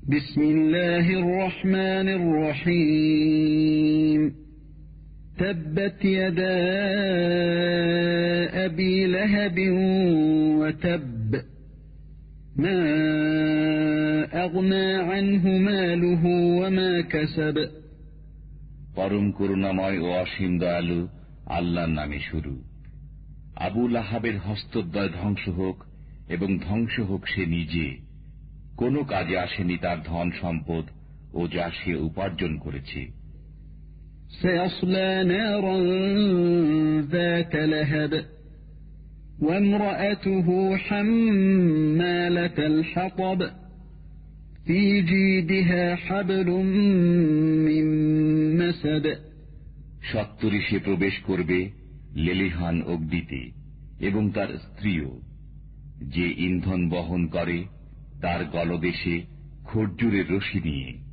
বিসমিল্লাহির রহমানির রহিম تبت يدا أبي لهب وتب ما أغنى عنه ماله وما كسب পরম করুণাময় ও অসীম দয়ালু আল্লাহর নামে শুরু। আবু লাহাবের হস্তদ্বয় ধ্বংস হোক এবং ধ্বংস হোক সে নিজে। কোনো কাজে আসেনি তার ধন সম্পদ ও যা সে উপার্জন করেছে। سيصلى نارا ذات لهب وامرأته حمالة الحطب في جيدها حبل من مسد সত্তরই সে প্রবেশ করবে লেলিহান অগ্নিতে, এবং তার স্ত্রীও, যে ইন্ধন বহন করে তার গলদেশে খর্জুরের রশি নিয়ে।